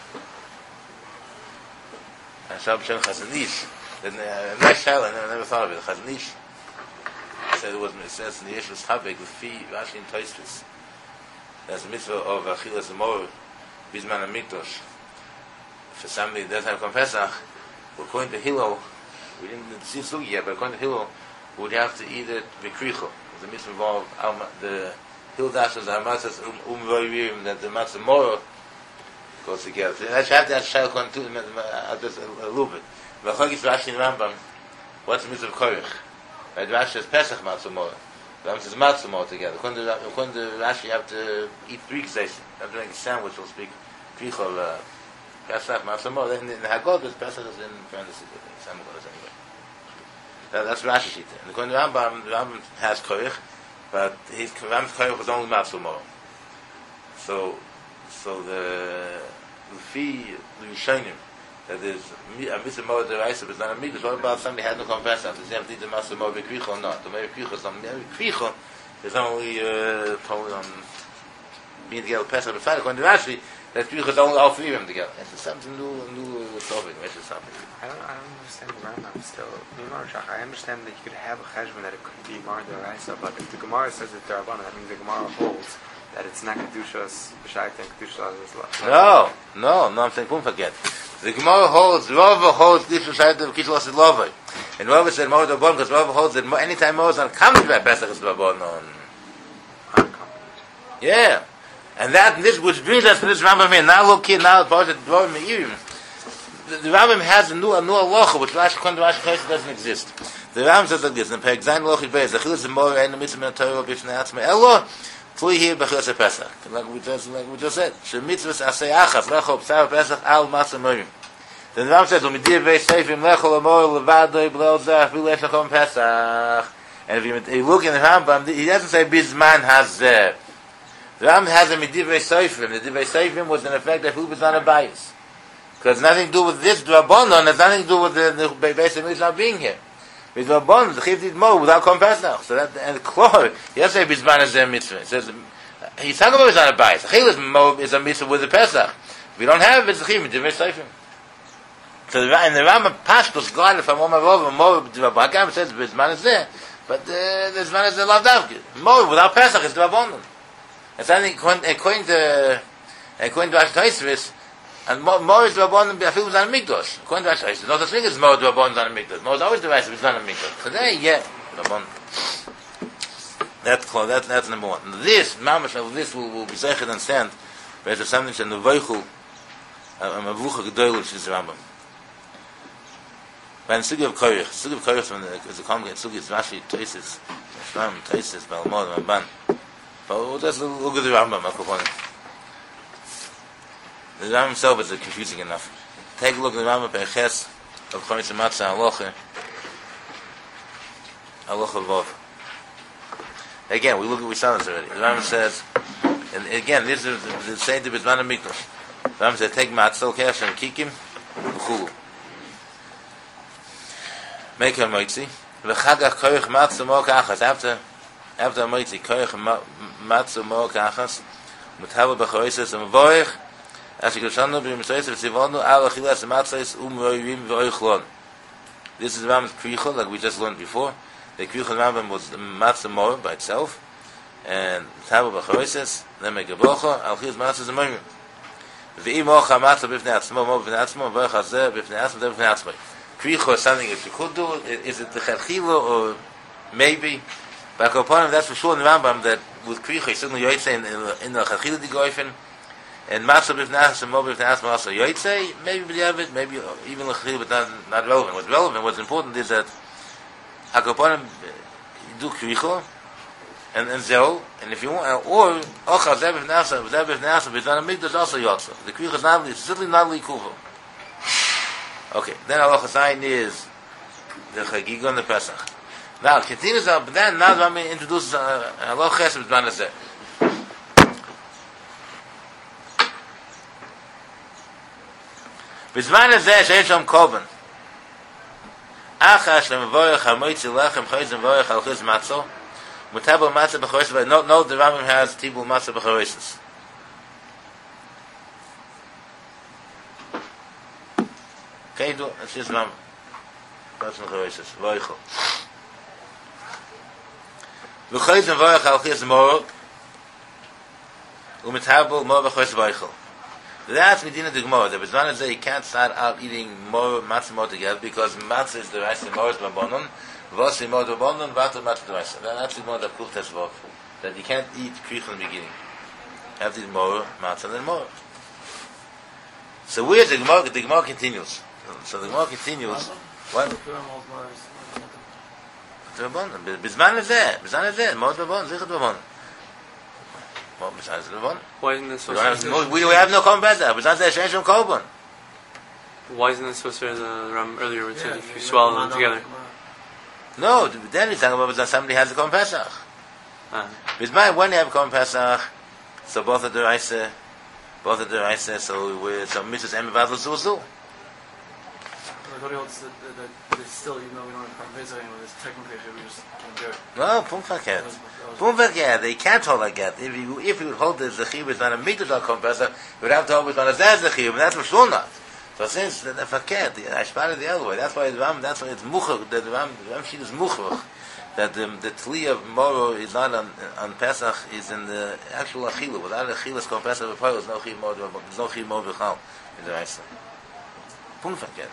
I saw B'Shem Chazanish. The nice Shaila, I never thought of it. Chazanish said it says in the Yeshus Chabek with Fi Rashi and Tosfos. There's a mitzvah of Achilas Mor Bizman HaMikdash. For somebody that doesn't have Kom Pesach, according to Hillel, we didn't see Sugi yet, but according to Hillel, would have to eat it B'Kricho. The mitzvah involved the Hildashas, the Hamatzas, Voyim, that the Matzah Moro goes together. So I have to ask Shail Kon too, just a little bit. V'chogis Rashi and Rambam, what's the mitzvah of Korich? Right, Rashi is Pesach Matzah Moro. Rambam says Matzah Moro together. According to Rashi, you have to eat 3 gzeis. You have to make a sandwich, we'll speak Kricho, Pesach Matzah Moro. Then in the Haggadah, Pesach is in parentheses. Anyway. That's Rashi Shita. And according to Rambam has Korich, but his Rambam's Korich was only Matzah Moro. So the Fi the Rishonim, that is a mitzvah Moro D'Oraisa, but it's not a mikdash. What about somebody had no Kom Pesach? Does he have to eat the Matzah Moro B'Kricho or not? The Moro B'Kricho is not. B'Kricho is only totally on being together with Pesach. But according to Rashi, that Kricho is only all 3 of them together. It's something new topic. It's something. I don't understand the Rambam still. I understand that you could have a cheshbon that it could be Mar D'Oraisa, but if the Gemara says it's D'Rabbanan, that means the Gemara holds that it's not Kedushas B'Shayt and Kedushas L'Slavai. No, I'm saying, don't forget. The Gemara holds, Rava holds Kedushas B'Shayt and Kedushas L'Slavai. And Rava said Mar D'Rabbanan, because Rava holds that anytime Mar is unaccompanied by Pesach is D'Rabbanan. Unaccompanied. Yeah. And this which brings us to this Rambam here. Now look here, now the Rambam has a new halacha which Rashi doesn't exist. The Rambam says like this: in Perek Zayin Halacha Beis, the Achilas Mor Ein Mitzvah Min HaTorah B'Fnei Atzma Elo Tluhi here B'Achilas Pesach. Like we just said, Shemitzvahs Asei Achas Lechol B'Sar Pesach Al Matzah Muyim. Then the Rambam says, "U'midir Beis Seifim Lechol Amor Levadoi B'Lel Zeh V'Lech Lechol Pesach." And if you look in the Rambam, he doesn't say Bizman Hazeh. The Rambam has a Midivrei Seifim. The Divrei Seifim was in effect that who was on a bias. Because nothing to do with this D'Rabbanan, has nothing to do with the Beis HaMikdash not being here. With D'Rabbanan, the Chiv did more without Kom Pesach. So that, and Klor, he doesn't say Bizman Hazeh Mitzvah. He says, he's talking about it's not a bias. Achilas Mo is a Mitzvah with the Pesach. If we don't have it, it's a Chiv, Midivrei Seifim. So in the Rambam Pashtos, God, if I'm on my rover, Mo D'Rabbanan, Hakam says Bizman Hazeh, but the Bizman Hazeh Lav Davke. Mo without Pesach is D'Rabbanan. It's only according to Rashi Tosfos, and more is D'Rabbanan B'Afilu Zan Mikdash. According to Rashi Tosfos, no such thing as more D'Rabbanan Zan Mikdash. More is always the Rashi Zan Mikdash. Today, yeah, D'Rabbanan. That's close. That's number one. This mamash of this will be zeichet and stand. But there's something in the veichel, a mavucha gedoyel which is Rambam. But in sugi of koyach is a common sugi is Rashi Tosis, Shlam Tosis, Balmod, Ramban. But that's a look at the Rambam. The Rambam himself is confusing enough. Take a look at the Rambam Perches of Chometz Matzah Halacha Vav. Again, we saw this already. The Rambam says, and again, this is the same to B'zman HaMikdash. The Rambam says, take matzah, kesh, and kikim, v'chulu. Make a moitzi. V'chagach koyach matzah mo kachas. After a moitzi, koyach matzah mo kachas, muthavel b'choises, and v'voich, as you can show, b'mitzvayis, v'tzivonu, al achilas matzahis, u'moyim v'oichlon. This is the Rambam's krichol, like we just learned before. The krichol Rambam was the matzah mo by itself, and muthavel b'choises, then make a bocha, al achilas matzahis, and moyim. V'im mocha matzah b'fnei atzmo, mo b'fnei atzmo, v'oich hazeh b'fnei atzmo, then b'fnei atzmo. Kricho is something that you could do. Is it the Chachila or maybe? But upon him, that's for sure in the Rambam that with Kricho, he's certainly Yoitze in the Chachila di Goifen, and Matzah b'fnei and Mo b'fnei also Yoitze, maybe b'diavad, maybe even the Chachila, but not relevant. What's relevant, what's important is that Hakoponim you do Kricho and Zeo, and if you want, or Ocha Zeh b'fnei b'zman HaMikdash also Yotze. The Kricho is not, it's certainly not Likuvo. Okay, then Halacha Zayin is the Chagiga and the Pesach. Now, it continues on, but then now the Rambam introduces Halacha Ches b'zman hazeh. B'zman hazeh she'ein sham korban. Achash le'mevorech ha'moitzi lechem choyz le'mevorech al-chiz matzo. Mutabel matzah b'choyz. No, the Rambam has tibul matzah b'choyz. Okay, do it's just Rambam. That's not choyz. V'oichel. V'choyz le'mevorech al-chiz mor. U'mutabel mor b'choyz v'oichel. That's Medina the Gemara. The B'zman hazeh you can't start out eating more matzah more together because matzah is the rice and more is b'bonon. V'os is more b'bonon. V'atul matzah the rice. That's the more that Kuf Tesvav. That you can't eat krich in the beginning. You have to eat more matzah than more. So where's the Gemara? The Gemara continues. So the Gemara continues. What? B'zman hazeh more b'bonon. Zichat b'bonon. Why isn't this so we have no korban pesach. Besides that, she'ein sham korban. Why isn't this so as the Ram earlier would say if you swallow them together? No, then he's talking about somebody has a korban pesach. When you have a korban pesach, so both of the rice, so mitzvahs emivadl zuzu. Still, even though we don't have korban pesach anymore, this technically we just can't do it. No, Pumfaket. They can't hold like that. If you would hold the zechiyah is not a mitzvah on korban pesach, you would have to hold it on a zechiyah, but that's for sure not. So since the faket, the ashpara the other way, that's why that's why it's muchach. That the Ram sheet is muchach. That the tli of moro is not on Pesach, is in the actual achila. Without achila, korban pesach b'poil, there's no chiyuv moro. There's no chiyuv moro b'chal in the Raisa. Pumfaket.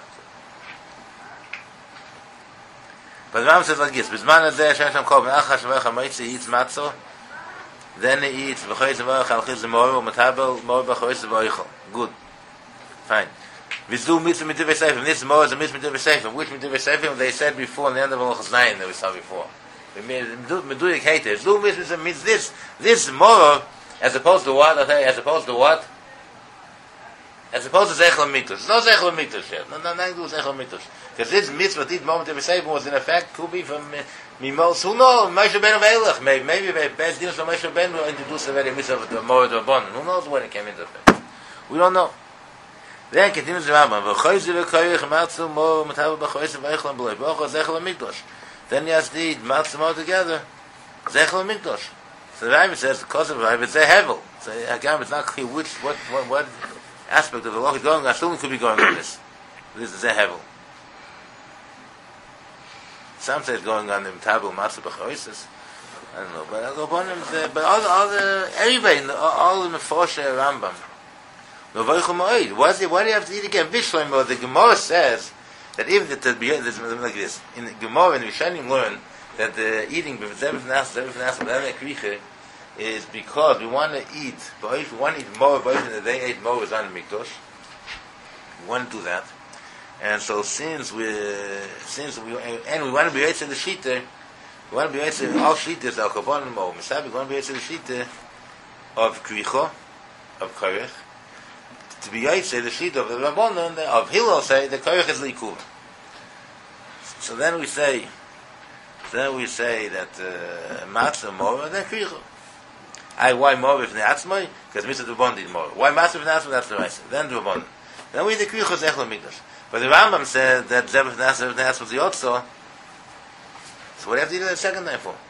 But the Ram says like this: B'zman hazeh she'ein sham korban achash v'oich ha'moitzi eats matzah, then he eats v'choyz v'oich al-chiz moro u'matabel moro b'choyz v'oichel. Good, fine. V'zu mitzvah mitzvah seifim. This moro is a mitzvah mitzvah seifim. Which mitzvah seifim? They said before in the end of Halacha Zayin that we saw before. Meduik hater. V'zu mitzvah means this moro as opposed to what? As opposed to what? As opposed to Zechel Mitos. No Zechel Mitos yet. No, nothing to do with Zechel Mitos. Because this mitzvah, this moment of Seifim was in effect, could be from Mimos. Who knows? Moshe Ben Avelech. Maybe Bez Dinos from Moshe Ben will introduce a very mitzvah of the Moed Rabban. Who knows when it came into effect? We don't know. Then continues the Rambam. V'choyzi v'koyich matzu mo metavu b'choyzi v'eichlan b'loi. B'ocho Zechel Mitos. Then he has to eat matzu mo together. Zechel Mitos. So the Rambam says, because of the Rambam, it's a hevel. So again, it's not clear what aspect of the law is going on. Still could be going on this. This is a hevel. Some say it's going on in Tabu Matzah B'choises. I don't know, but I'll go upon him. But all the everybody, all the Meforshe Rambam. Why do you have to eat again? Bishloim, the Gemara says that even there's like this in the Gemara and Rishonim learn that the eating is because we want to eat. We want to eat more. That they ate more was on the mikdash. We want to do that, and so since we want to be able to the shita, we want to be able to all shitas al kabbalah mo. We want to be able to the shita of kricha, of korech. To be able to the shita of the rabbanon of Hillel say the korech is likud. So then we say that matzah more than kricha. Why more if ne'atzmai? Because Mr. Dubon did more. Why matzah if ne'atzmai? That's the right. Then Dubon. Then we the kricha zechel mikdash. But the Rambam said that zebef ne'atzmai was the otso. So what do you have to do that second time for?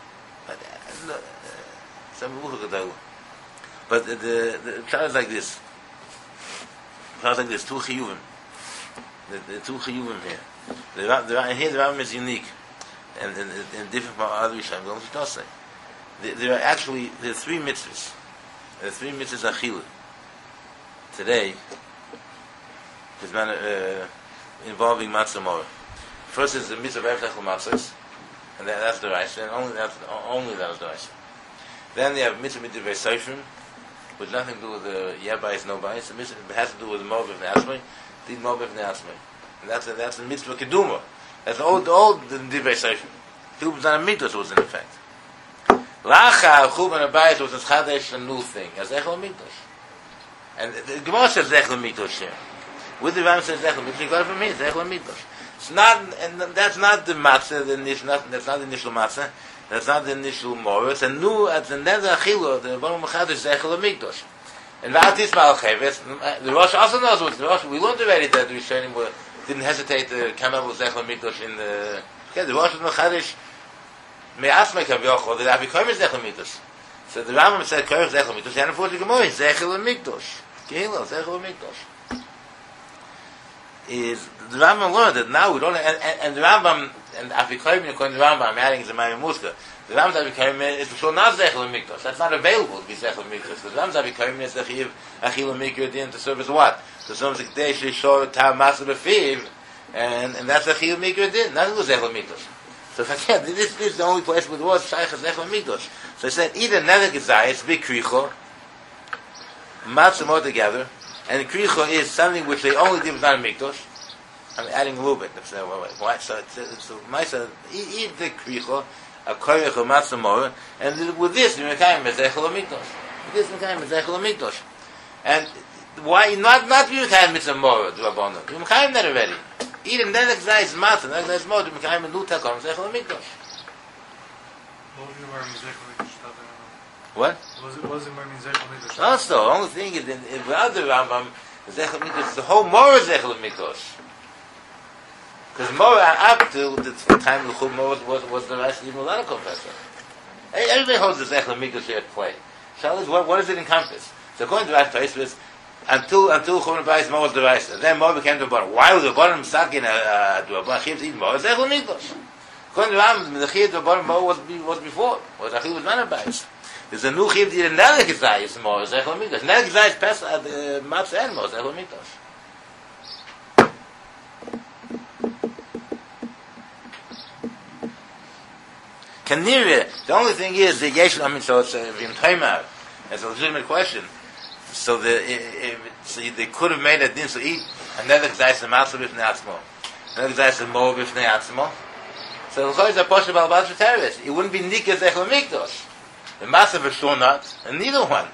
But the child is like this. Two chiyuvim. The two chiyuvim here. Here the Rambam is unique and different from other Rishayim. I'm going to say there are three mitzvahs. The three mitzvahs are chilul. Today is involving matzah morah. First is the mitzvah of Eftach Matzahs, and that's the rice, and only that is the rice. Then they have mitzvah mitzvah seifrim, which nothing to do with the yabais, no bais. The mitzvah has to do with the moviv ne'atzmai, did moviv ne'atzmai, and that's the mitzvah keduma. That's the old divrei seifrim. Keduma is not a mitzvah, was in effect. Lacha chuban abayis was a chadesh, a new thing. As echel mitzvah, and the Gemara says echel mitzvah here. With the Ram says echel mitzvah, you got it from me. It's echel mitzvah. It's not, and that's not the matzah. That's not the initial matzah. That's not the initial morah. It's a new. It's another achilo. The Baruch Mechad is echel mikdash. And va'atis ma'al cheves. The Rosh also knows what the Rosh. We learned already that the Rishonim didn't hesitate to come up with echel mikdash in the. Okay, the Rosh Mechadish me'asmei kavyochol. The Avikoyim is echel mikdash. So the Rambam said korech is echel mikdash. And unfortunately, Gemara is echel mikdash. Kehilo is echel mikdash. Is the Rambam learned that now we don't, and the Rambam, and Afikoyim, according to the Rambam, I'm adding is the Mayim Muska. The Rambam's Afikoyim is for sure not Zechel Mikdash. That's not available to be Zechel Mikdash. The Rambam's Afikoyim is the Chiv Achil Mikdash to serve as what? To serve as a Kdesh, Shor, Tam, Masa, Befiv, and that's Achil Mikdash. Not Zechel Mikdash. So again, this is the only place where the word Shaykh is Zechel Mikdash. So I said, either Nether Gezayis, Big Kricho, Matzah more together, and kricha is something which they only did without a mikdash. I'm adding a little bit. Why? So eat the kricha, a korech or matzah morah, and with this you mekayim mezechel mikdash. With this mekayim mezechel mikdash. And why not be mekayim mitzvah morah? Do abono? You mekayim that already. Eat and then the is matzah, then the morah. You mekayim a new takom mezechel mikdash. What? Also, the only thing is in the other Rambam, Zechel Mikdash, the whole Morah is Zechel Mikdash. Because Morah, up to the time of the Chum Morah, was the last even a confessor. Everybody holds the Zechel Mikdash here at play. Shall what does it encompass? So according to Rav Tosfos, until Chum Morah was the rice, then Morah became the bottom. Why was the bottom stuck in a Chiv to eat Morah? Zechel Mikdash. According to Rambam, the Chiv to the bottom Morah was before. Was Achil was not a bias. There's a new chiv that another gezayis more zechel mikdash. Another gezayis pass at the matzah and more zechel mikdash. Kanira. The only thing is that yesh. I mean, so it's vim taimar. It's a legitimate question. So they could have made a din to eat another gezayis matzah b'fnei atzmo, another gezayis more b'fnei atzmo. So the choice are posher balbas v'teres. It wouldn't be nikah zechel mikdash. The matzah for sure not, and neither one.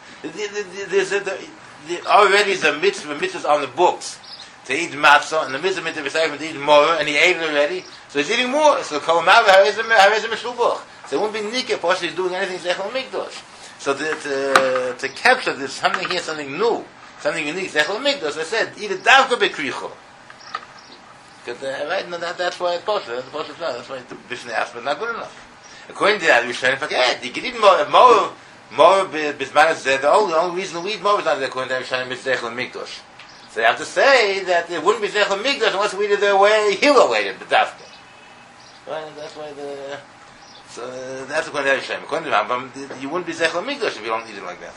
Already the mitzvahs on the books to eat matzah, and the mitzvah to eat more, and he ate it already, so he's eating more. So kol mav harezim meshubuch. So it won't be nikah possibly doing anything zechel mikdash. So to capture this something here, something new, something unique, zechel mikdash. I said eat it davka bekricho. Right? No, that's why it's possible. That's not. That's why the bishne aspect not good enough. According to that, we shouldn't forget. You can eat more bisman said the only reason we eat more is not according to Rishonim is zechel mikdash. So you have to say that it wouldn't be zechel mikdash unless we did the way Hillel waited the dafka. Right? That's why that's according to Rishonim. According to Rambam, you wouldn't be zechel mikdash if you don't eat it like that.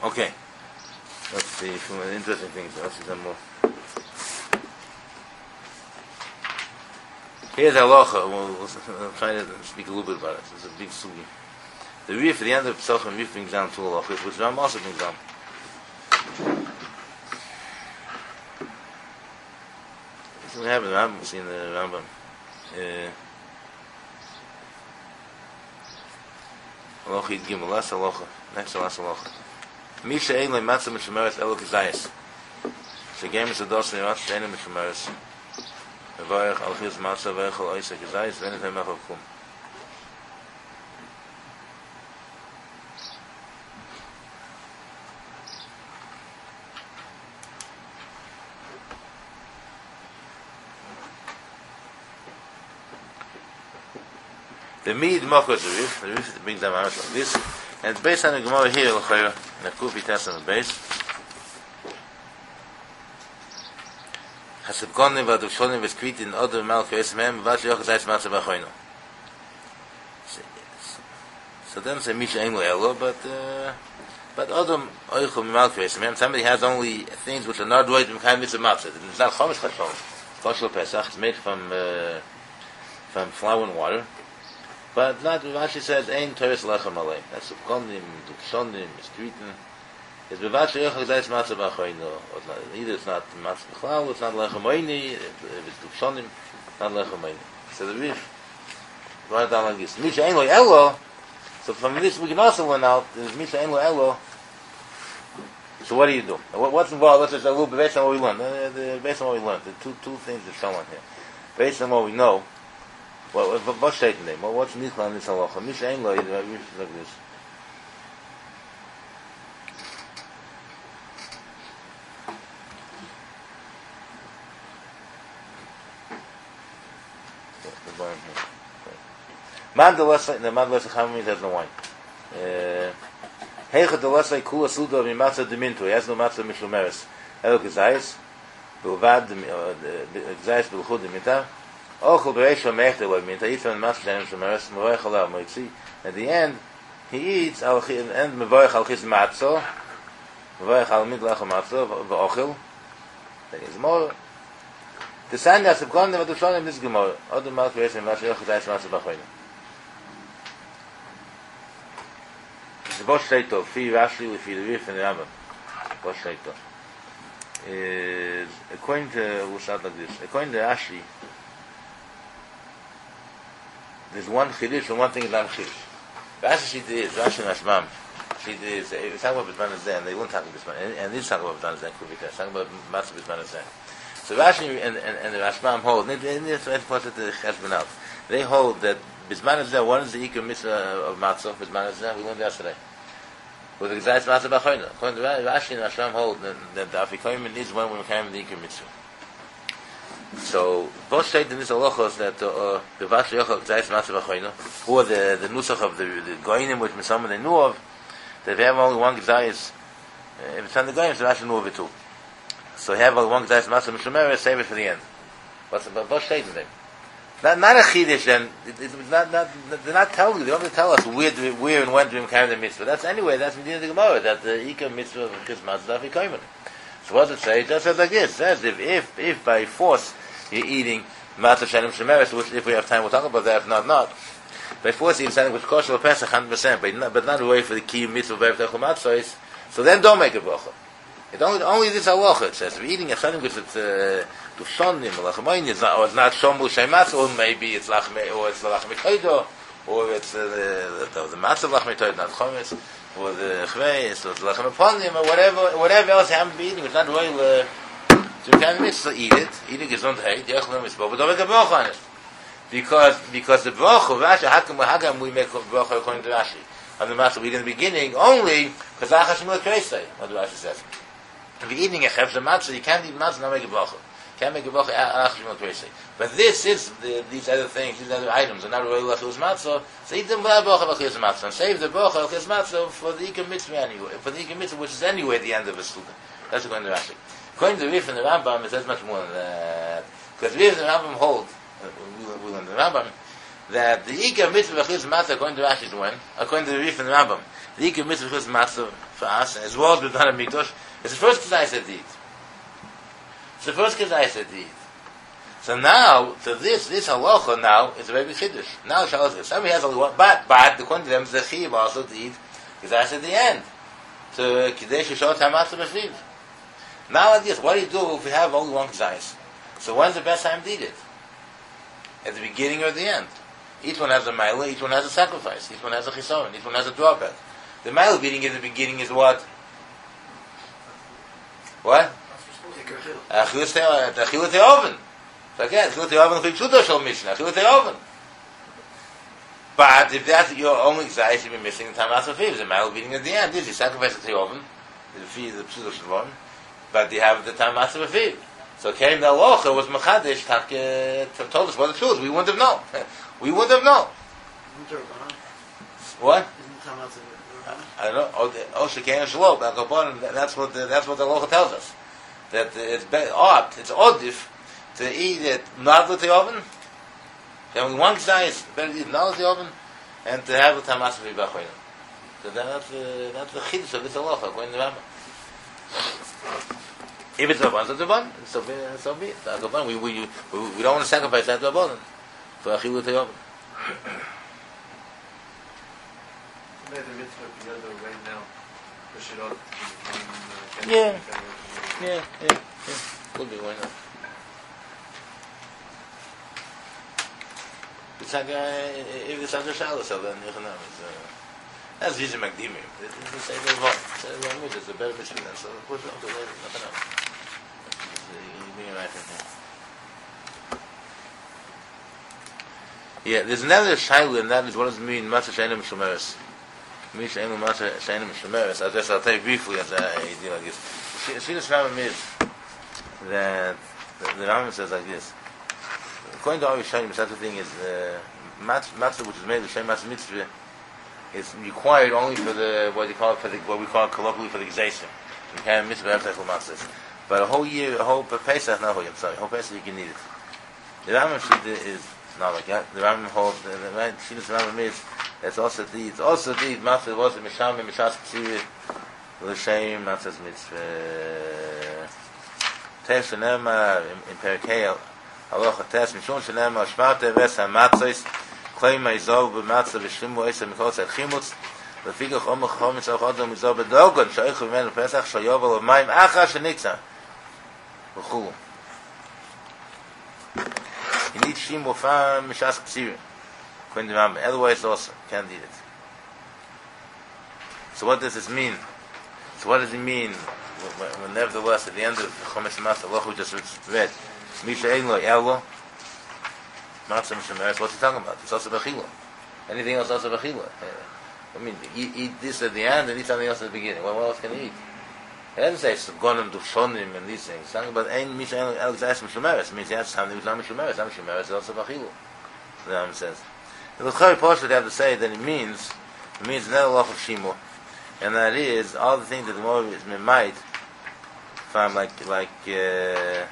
Okay. Let's see some interesting things. Let's see some more. Here's halacha. We'll try to speak a little bit about it. It's a big sugi. The Rif at the end of Pesachim, Rif brings down two halachas, which Ram also brings down. This is what happened. I haven't seen the Rambam. Halacha Gimel, last halacha. Next to last halacha. Misha ein le'matzah mishemeres elo k'zayis. Shegem is a dos ne'rat she'enem mishemeres. Mevarech al chiz matzah v'ech al oiseh k'zayis v'enet ha'mach al kum. The Mid Mokos the Rif brings them out like this, and it's based on the Gemara here, L'chayra, in the Kufi test on the base. Hasebkonim v'aduvshonim v'skritin odor malka esmem v'at yoch zayis matzah b'achoyno. So then say Misha Ein Lo, but odor oichum malka esmem, somebody has only things which are not right in kind mitzvah matzah. It's not chomish chashon. Koshel Pesach, it's made from flour and water. But not, Rashi says, Ein Teres Lechem Alei. That's Subkonim, Dukshonim, Mistreaten. It's Bevash Yochak Zayis Matzah B'achoyno. Either it's not Matzah B'chlal, it's not Lechem Oini, if it's Dukshonim, not Lechem Oini. So the Rif, right down like this. Misha Ein Lo Elo, so from this we can also learn out, there's Misha Ein Lo Elo. So what do you do? What's involved? Let's just a little bit based on what we learned. Based on what we learned, the two things that show on here. Based on what we know, what's taken name? What's Nichla in this halacha? Misha Ein Lo, like this. Man de lesay, the man lesay chamim has no wine. Heicha de lesay kula suda of matzah demintu. He has no matzah mishlumeres. Elo gezayis, bilvad gezayis bilchud deminta. Ochel bereisha mechte lo deminta. Eats on matzah denim shlumeres. Mevorech alav moitzi. At the end, he eats and mevorech al chis matzah. Mevorech al midlach matzah v'ochel. There is more. The sand has gone never to show him this gemara. Other matzah bereisha matzah gezayis matzah b'choyim. Was steht da? Fi Rashi with the Rif and the Rambam. Was steht da? Is according to what's out like this. According to Rashi, there's one chiddush and one thing is not chiddush. Rashi is Rashi and Rashbam. She is. It's talking about Bisman Azeh, and they won't talk about Bisman, and this talking about Bisman Azeh. Could be that talking about Matzah Bisman Azeh. So Rashi and the Rashbam hold. And this is what the Cheshbon out. They hold that Bisman Azeh. One is the Iker Mitzvah of Matzah. Bisman Azeh. We learned yesterday. With the Gezayis Matzah B'achoyno. According to Rashi and Rashbam hold that the Afikoyim is when we came the Iker Mitzvah. So both state in this halachos that the Vash Yochak Gezayis Matzah B'achoyno, or the nusach of the Goyinim, which some they knew of, that they have only one Gezayis. If it's on the Goyinim, so Rashi knew of it too. So they have only one Gezayis Matzah Mishlomeres, save it for the end. What's the both state in them? Not a chiddush, and it's not. They're not telling you. They don't tell us where and when to carry the mitzvah. That's anyway. That's in the Gemara that the ikar mitzvah of Christmas is afikoyim. So what does it say? It just says like this. It says if by force you're eating matzah shenim shemeres, which if we have time we'll talk about that. If not. By force you're eating which kosher Pesach 100%, but not away for the key mitzvah of Erev Matzah. So then don't make a bracha. It only this halacha. It says if you're eating a shenim because it's Dushonim, Lachmayin, it's not Shomul Sheimatz, or maybe it's Lachme, or it's Lachme Toido, or it's the Matz of Lachme Toido, not Chometz, or the Chveis, or it's Lachme Ponim, or whatever else you haven't been eating, it's not royal, so you can't eat it, eating is not hate, Yechlam is but don't make a bracha on it. Because the bracha of Rashi, how come we make a bracha according to Rashi? On the Matz we did in the beginning, only because Achashim L'Kreisei, what the Rashi says. If you're eating a Chef's Matzah, you can't eat Matzah and not make a bracha. Can't make a bracha. But this is these other things, these other items are not really lachus matzah. So eat them without bracha lachus matzah, and save the bracha lachus matzah for the ikar mitzvah anyway. For the ikar mitzvah, which is anyway at the end of a student. That's according to Rashi. According to Rif and the Rambam, it says much more than that. Because Rif and the Rambam hold, we learn the Rambam, that the Ika mitzvah v'chutz matzah, according to Rashi, is when? According to the Rif and the Rambam, the Ika mitzvah v'chutz matzah for us, as well as we've done in Mikdosh, it's the first Kezaisa deed. It's the first Kezaisa deed. So now, to this halacha now, is a very big chiddush. Now, somebody has only one, but, according to them, the Chiv also deed, Kezaisa at the end. So, Kadesh Yishot HaMatzah B'Shviv. Now, like this, what do you do if we have only one Kezaisa? So when's the best time to eat it? At the beginning or the end? Each one has a mila, each one has a sacrifice, each one has a chisaron, each one has a drawback. The mila eating at the beginning is what? What? Achilut Te'oven. Forget, Achilut Te'oven Chipshuto Shal Mishnah, Achilut Te'oven. But if that's your only exercise, you've been missing the Tamas of Fiv, the mila eating at the end. This is sacrifice the Te'oven, the Pshuto Shal, but they have the Tamas of Fiv. So Karim the Alocha was Machadish, told us what the truth. We wouldn't have known. We wouldn't have known. What? I don't know. Oh, Shekain and Shalom. That's what the Alocha tells us. That it's odd. It's oddif to eat it not with the oven. Only one guy is better to eat not with the oven, and to have the Tamas of Ibachoyim. So that's the chiddush of this Alocha, according to Rambam. If it's Rabban, it's Rabban. So be it. Rabban, we don't want to sacrifice that Rabban for Achilut Te'oven. Made the mitzvah together right now. Push it up. Yeah. Could be, why not? It's like, if it's under Shalos, then that's Vizim Magdimim. It's the same as it's a better mitzvah than so. Push it up to later, nothing else. Yeah, there's another shayla, and that is what does it mean, Matzah She'enim Shomeres? She'enim Matzah She'enim Shomeres. I'll tell you briefly as I deal like this. Shvilas Rambam is that the Rambam says like this. According to our Rishonim, such a thing is matzah, which is made of Shem Matzah Mitzvah, is required only for what we call colloquially for the Gzeisim. You can't mitzvah have sexual matzahs. But a whole Pesach, whole Pesach you can eat it. The Rambam Shita is not like that. The Rambam holds, the Shita Rambam is, it's also the matzah was the Misham and Mishas K'tzir, L'Shem Matzah's Mitzvah. Tev Shenema, in Perikei, Halacha Tes, Mishon Shenema, Shmarte Ves HaMatzos, Klei Ma'izov B'Matzah V'Shlimu Eisa Mikol Tzad Chimutz, L'Fikach Omach Chomitz Auch Odom Mizov B'Dogon, Sh'oichu V'men L'Pesach, Sh'yovel L'Mayim Acha Sh'Niktzah. V'chulu. You need Shlimu Fam Mishas K'tzir. According to Rambam. Otherwise also, can't eat it. So what does this mean? So what does it mean when nevertheless at the end of Chometz Matzah, Allah who just read, Misha Ein Lo Elo, Matzah Mishameres, what's he talking about? It's also Bechila. Anything else also Bechila. I mean, eat this at the end and eat something else at the beginning. What else can you eat? It doesn't say Gonim, Dushonim, and these things. It's talking about Ein Misha Ein Lo Elo Mishameres. It means he has something which is not Mishameres. Not Mishameres, it's also Bechila. The Rambam says. The L'chari Poshet have to say that it means not a lot of Shimu. And that is all the things that the Gemara is might from like Chalas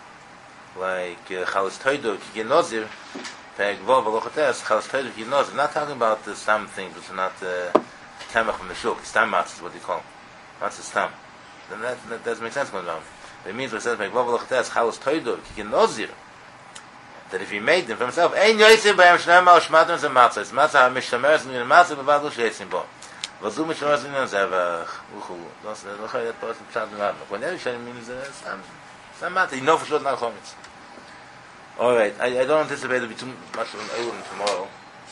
Toido Ki Nozir, Perigvov Alochates Chalas Toido Ki Nozir. Not talking about the stam things, which are not Tamach from the Shuk. Stam matzah is what they call them. Matzah stam. Then that doesn't make sense going down. It means what it says Perigvov Alochates Chalas Toido Ki Nozir. That if he made them for himself, Ein Yotzim B'Yam Shnema or Shmatim Zem Matzah. It's Matzah HaMishameres Min Matzah B'Vad Lo Sheyetzim Bo. V'Zu Mishameres Min Zevach Uchu. That's the person Pshat Min Rabba. When every Shanim means some Matzah, you know for sure not Chometz. All right, I don't anticipate to be too much of an Eilim tomorrow,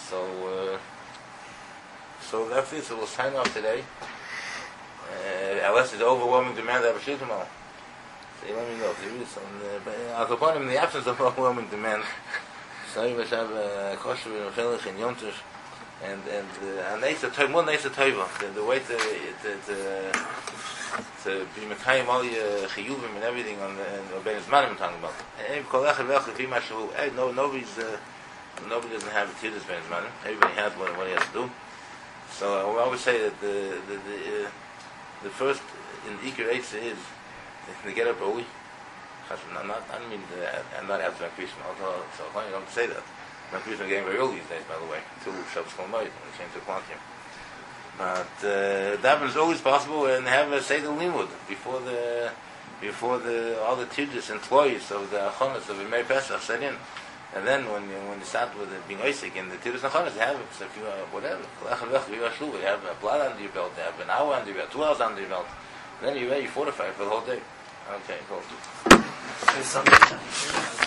so that's it. So we'll sign off today. Unless there's overwhelming demand to have a shir tomorrow. So let me know if there is some. I'll go in the absence of overwhelming demand. So you must have kosher and chelich and yontush, and neisa toiv, more neisa toiva. The way to be mekayim all your chiyuvim and everything on the ben zmanim I'm talking about. Nobody doesn't have a tiddus ben zmanim. Everybody has what he has to do. So I always say that the first in Iker Eitz is to get up early. I'm not after Krishna, although so I don't say that. Not getting very early these days, by the way, till Shabbos Kol Moed, when they change the clock here. But daven is always possible, and have a seder limud before the all the tidus and tlois of the achonas of Emer Pesach set in, and then when you start with it being Isaac and the tidus and achonas, you have it. So if you whatever, you have a blood under your belt, you have an hour under your belt, 2 hours under your belt, and then you're ready, fortified for the whole day. Okay, cool. There's something